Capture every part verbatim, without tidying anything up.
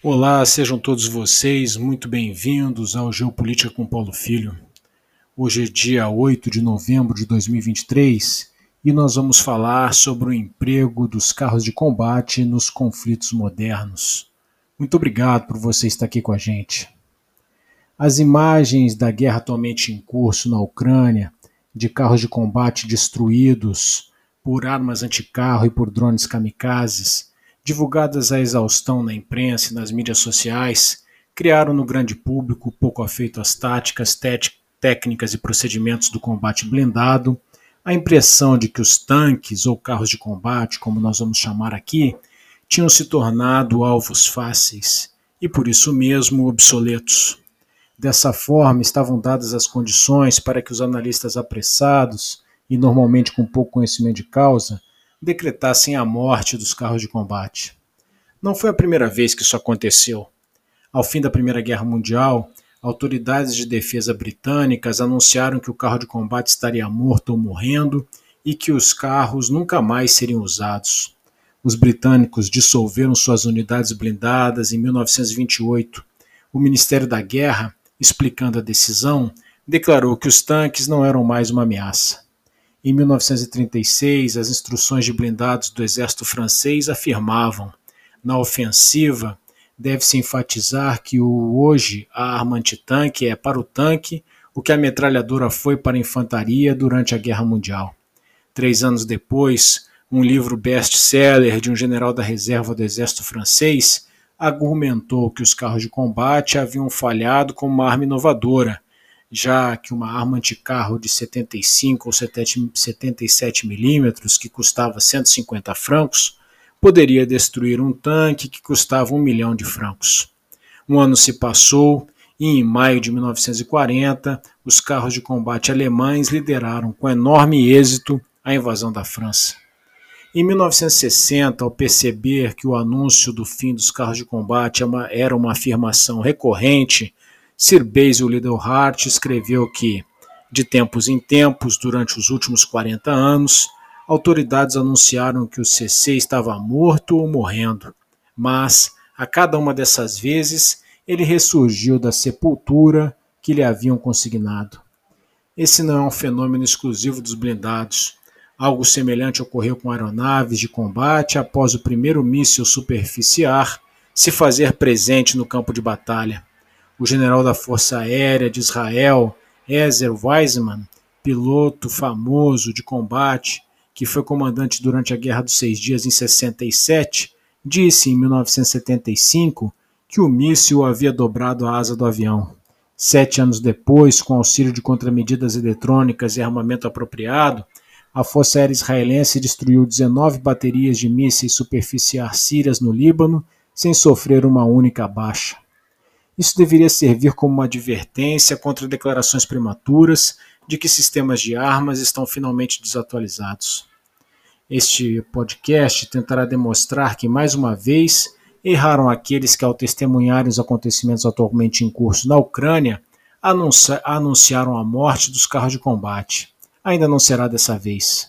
Olá, sejam todos vocês muito bem-vindos ao Geopolítica com Paulo Filho. Hoje é dia oito de novembro de dois mil e vinte e três e nós vamos falar sobre o emprego dos carros de combate nos conflitos modernos. Muito obrigado por você estar aqui com a gente. As imagens da guerra atualmente em curso na Ucrânia, de carros de combate destruídos por armas anticarro e por drones kamikazes, divulgadas à exaustão na imprensa e nas mídias sociais, criaram no grande público, pouco afeito às táticas, técnicas e procedimentos do combate blindado, a impressão de que os tanques ou carros de combate, como nós vamos chamar aqui, tinham se tornado alvos fáceis e, por isso mesmo, obsoletos. Dessa forma, estavam dadas as condições para que os analistas apressados, e normalmente com pouco conhecimento de causa, decretassem a morte dos carros de combate. Não foi a primeira vez que isso aconteceu. Ao fim da Primeira Guerra Mundial, autoridades de defesa britânicas anunciaram que o carro de combate estaria morto ou morrendo e que os carros nunca mais seriam usados. Os britânicos dissolveram suas unidades blindadas em mil novecentos e vinte e oito. O Ministério da Guerra, explicando a decisão, declarou que os tanques não eram mais uma ameaça. Em mil novecentos e trinta e seis, as instruções de blindados do exército francês afirmavam: na ofensiva, deve-se enfatizar que o, hoje a arma antitanque é para o tanque o que a metralhadora foi para a infantaria durante a Guerra Mundial. Três anos depois, um livro best-seller de um general da reserva do exército francês argumentou que os carros de combate haviam falhado como uma arma inovadora, já que uma arma anticarro de setenta e cinco ou setenta e sete milímetros, que custava cento e cinquenta francos, poderia destruir um tanque que custava um milhão de francos. Um ano se passou e, em maio de mil novecentos e quarenta, os carros de combate alemães lideraram com enorme êxito a invasão da França. Em mil novecentos e sessenta, ao perceber que o anúncio do fim dos carros de combate era uma afirmação recorrente, Sir Basil Liddell Hart escreveu que, de tempos em tempos, durante os últimos quarenta anos, autoridades anunciaram que o C C estava morto ou morrendo, mas, a cada uma dessas vezes, ele ressurgiu da sepultura que lhe haviam consignado. Esse não é um fenômeno exclusivo dos blindados. Algo semelhante ocorreu com aeronaves de combate após o primeiro míssil superficiar se fazer presente no campo de batalha. O general da Força Aérea de Israel, Ezer Weizman, piloto famoso de combate, que foi comandante durante a Guerra dos Seis Dias em sessenta e sete, disse em mil novecentos e setenta e cinco que o míssil havia dobrado a asa do avião. Sete anos depois, com auxílio de contramedidas eletrônicas e armamento apropriado, a Força Aérea Israelense destruiu dezenove baterias de mísseis superficiais sírias no Líbano, sem sofrer uma única baixa. Isso deveria servir como uma advertência contra declarações prematuras de que sistemas de armas estão finalmente desatualizados. Este podcast tentará demonstrar que, mais uma vez, erraram aqueles que, ao testemunharem os acontecimentos atualmente em curso na Ucrânia, anunci- anunciaram a morte dos carros de combate. Ainda não será dessa vez.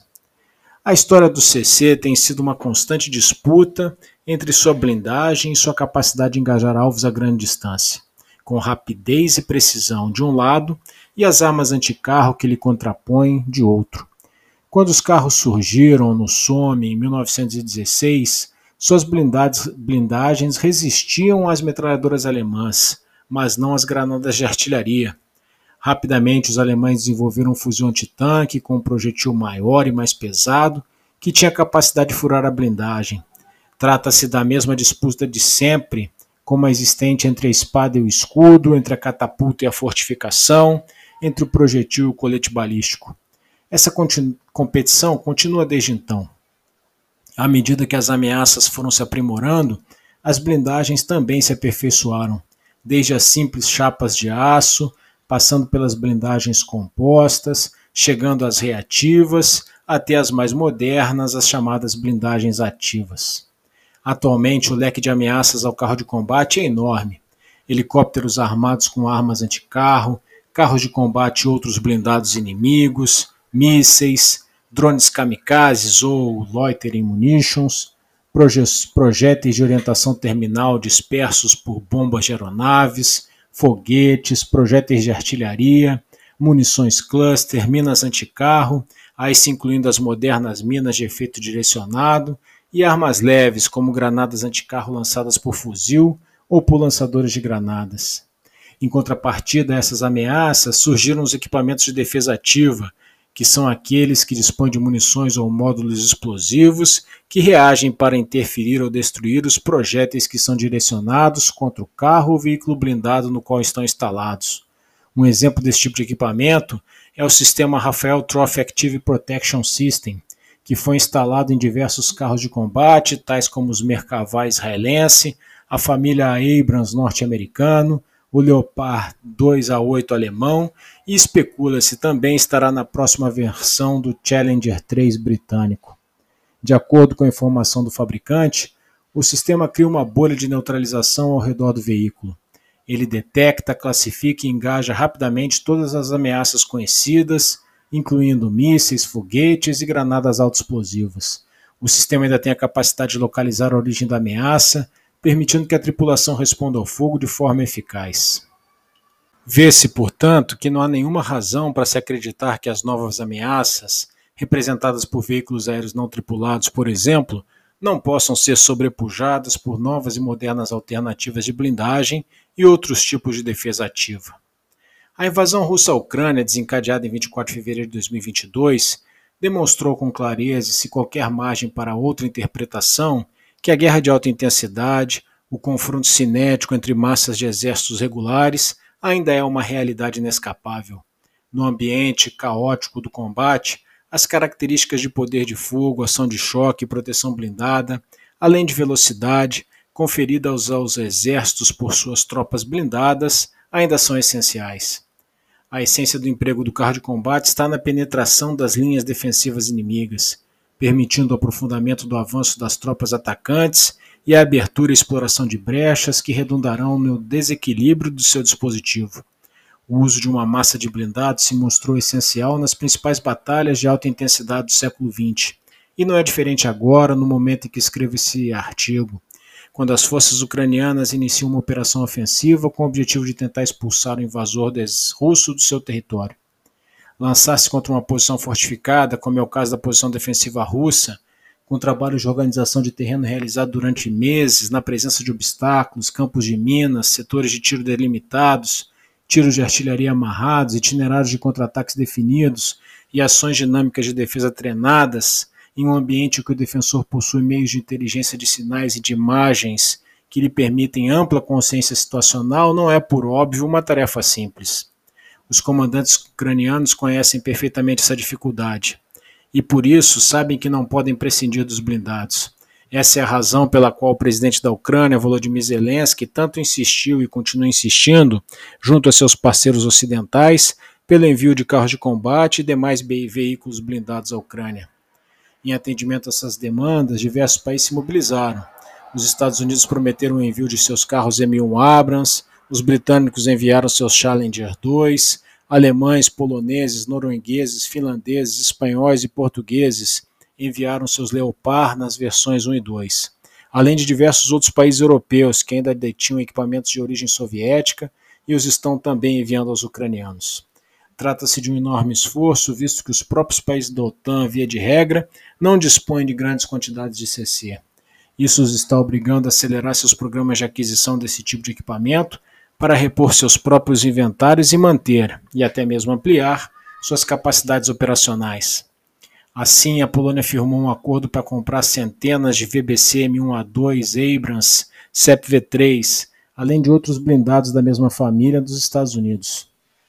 A história do C C tem sido uma constante disputa entre sua blindagem e sua capacidade de engajar alvos a grande distância, com rapidez e precisão de um lado e as armas anticarro que lhe contrapõem de outro. Quando os carros surgiram no Somme em mil novecentos e dezesseis, suas blindagens resistiam às metralhadoras alemãs, mas não às granadas de artilharia. Rapidamente, os alemães desenvolveram um fuzil antitanque com um projetil maior e mais pesado, que tinha capacidade de furar a blindagem. Trata-se da mesma disputa de sempre, como a existente entre a espada e o escudo, entre a catapulta e a fortificação, entre o projetil e o colete balístico. Essa continu- competição continua desde então. À medida que as ameaças foram se aprimorando, as blindagens também se aperfeiçoaram, desde as simples chapas de aço, passando pelas blindagens compostas, chegando às reativas, até as mais modernas, as chamadas blindagens ativas. Atualmente, o leque de ameaças ao carro de combate é enorme. Helicópteros armados com armas anticarro, carros de combate e outros blindados inimigos, mísseis, drones kamikazes ou loitering munitions, projéteis de orientação terminal dispersos por bombas de aeronaves, foguetes, projéteis de artilharia, munições cluster, minas anticarro, aí se incluindo as modernas minas de efeito direcionado, e armas leves, como granadas anticarro lançadas por fuzil ou por lançadores de granadas. Em contrapartida a essas ameaças, surgiram os equipamentos de defesa ativa, que são aqueles que dispõem de munições ou módulos explosivos que reagem para interferir ou destruir os projéteis que são direcionados contra o carro ou veículo blindado no qual estão instalados. Um exemplo desse tipo de equipamento é o sistema Rafael Trophy Active Protection System, que foi instalado em diversos carros de combate, tais como os Merkava israelense, a família Abrams norte-americano, o Leopard dois A oito alemão, e especula-se também estará na próxima versão do Challenger três britânico. De acordo com a informação do fabricante, o sistema cria uma bolha de neutralização ao redor do veículo. Ele detecta, classifica e engaja rapidamente todas as ameaças conhecidas, incluindo mísseis, foguetes e granadas autoexplosivas. O sistema ainda tem a capacidade de localizar a origem da ameaça, permitindo que a tripulação responda ao fogo de forma eficaz. Vê-se, portanto, que não há nenhuma razão para se acreditar que as novas ameaças, representadas por veículos aéreos não tripulados, por exemplo, não possam ser sobrepujadas por novas e modernas alternativas de blindagem e outros tipos de defesa ativa. A invasão russa à Ucrânia, desencadeada em vinte e quatro de fevereiro de dois mil e vinte e dois, demonstrou com clareza e sem qualquer margem para outra interpretação que a guerra de alta intensidade, o confronto cinético entre massas de exércitos regulares, ainda é uma realidade inescapável. No ambiente caótico do combate, as características de poder de fogo, ação de choque e proteção blindada, além de velocidade, conferida aos, aos exércitos por suas tropas blindadas, ainda são essenciais. A essência do emprego do carro de combate está na penetração das linhas defensivas inimigas, permitindo o aprofundamento do avanço das tropas atacantes e a abertura e exploração de brechas que redundarão no desequilíbrio do seu dispositivo. O uso de uma massa de blindados se mostrou essencial nas principais batalhas de alta intensidade do século vinte, e não é diferente agora, no momento em que escrevo esse artigo, quando as forças ucranianas iniciam uma operação ofensiva com o objetivo de tentar expulsar o invasor russo do seu território. Lançar-se contra uma posição fortificada, como é o caso da posição defensiva russa, com trabalho de organização de terreno realizado durante meses, na presença de obstáculos, campos de minas, setores de tiro delimitados, tiros de artilharia amarrados, itinerários de contra-ataques definidos e ações dinâmicas de defesa treinadas, em um ambiente em que o defensor possui meios de inteligência de sinais e de imagens que lhe permitem ampla consciência situacional, não é, por óbvio, uma tarefa simples. Os comandantes ucranianos conhecem perfeitamente essa dificuldade e, por isso, sabem que não podem prescindir dos blindados. Essa é a razão pela qual o presidente da Ucrânia, Volodymyr Zelensky, tanto insistiu e continua insistindo, junto a seus parceiros ocidentais, pelo envio de carros de combate e demais veículos blindados à Ucrânia. Em atendimento a essas demandas, diversos países se mobilizaram. Os Estados Unidos prometeram o envio de seus carros M um Abrams, os britânicos enviaram seus Challenger dois, alemães, poloneses, noruegueses, finlandeses, espanhóis e portugueses enviaram seus Leopard nas versões um e dois, além de diversos outros países europeus que ainda detinham equipamentos de origem soviética e os estão também enviando aos ucranianos. Trata-se de um enorme esforço, visto que os próprios países da OTAN, via de regra, não dispõem de grandes quantidades de C C. Isso os está obrigando a acelerar seus programas de aquisição desse tipo de equipamento para repor seus próprios inventários e manter, e até mesmo ampliar, suas capacidades operacionais. Assim, a Polônia firmou um acordo para comprar centenas de V B C M um A dois Abrams C E P V três, além de outros blindados da mesma família dos Estados Unidos.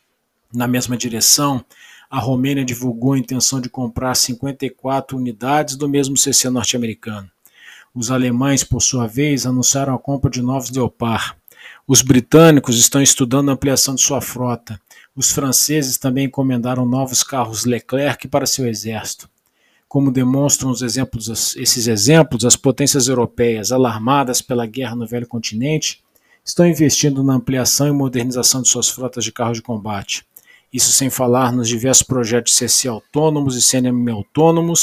Na mesma direção, a Romênia divulgou a intenção de comprar cinquenta e quatro unidades do mesmo C C norte-americano. Os alemães, por sua vez, anunciaram a compra de novos Leopard. Os britânicos estão estudando a ampliação de sua frota. Os franceses também encomendaram novos carros Leclerc para seu exército. Como demonstram os exemplos, esses exemplos, as potências europeias, alarmadas pela guerra no velho continente, estão investindo na ampliação e modernização de suas frotas de carros de combate. Isso sem falar nos diversos projetos C C autônomos e C N M autônomos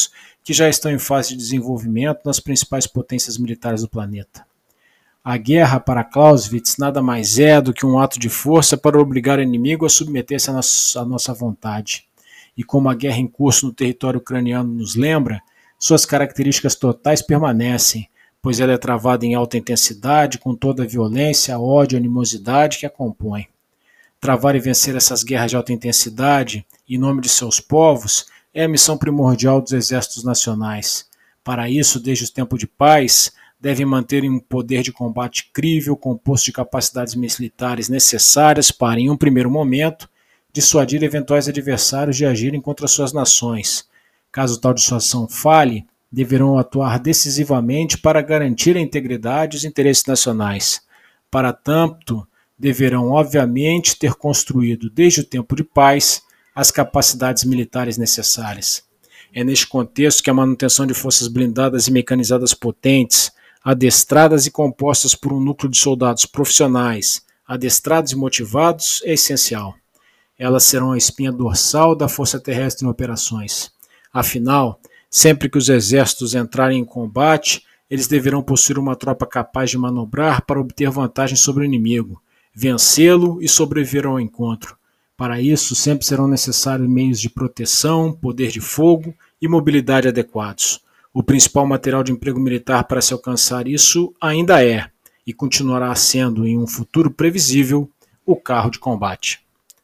que já estão em fase de desenvolvimento nas principais potências militares do planeta. A guerra, para Clausewitz, nada mais é do que um ato de força para obrigar o inimigo a submeter-se à nossa, à nossa vontade. E como a guerra em curso no território ucraniano nos lembra, suas características totais permanecem, pois ela é travada em alta intensidade, com toda a violência, ódio e animosidade que a compõem. Travar e vencer essas guerras de alta intensidade, em nome de seus povos, é a missão primordial dos exércitos nacionais. Para isso, desde os tempos de paz, devem manter um poder de combate crível, composto de capacidades militares necessárias para, em um primeiro momento, dissuadir eventuais adversários de agirem contra suas nações. Caso tal dissuasão falhe, deverão atuar decisivamente para garantir a integridade e os interesses nacionais. Para tanto, deverão, obviamente, ter construído, desde o tempo de paz, as capacidades militares necessárias. É neste contexto que a manutenção de forças blindadas e mecanizadas potentes, adestradas e compostas por um núcleo de soldados profissionais, adestrados e motivados, é essencial. Elas serão a espinha dorsal da força terrestre em operações. Afinal, sempre que os exércitos entrarem em combate, eles deverão possuir uma tropa capaz de manobrar para obter vantagem sobre o inimigo, vencê-lo e sobreviver ao encontro. Para isso, sempre serão necessários meios de proteção, poder de fogo e mobilidade adequados. O principal material de emprego militar para se alcançar isso ainda é, e continuará sendo em um futuro previsível, o carro de combate.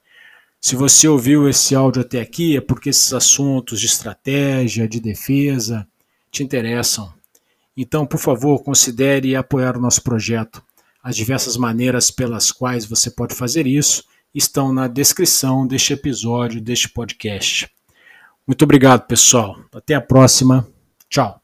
Se você ouviu esse áudio até aqui, é porque esses assuntos de estratégia, de defesa, te interessam. Então, por favor, considere apoiar o nosso projeto. As diversas maneiras pelas quais você pode fazer isso estão na descrição deste episódio, deste podcast. Muito obrigado, pessoal. Até a próxima. Tchau.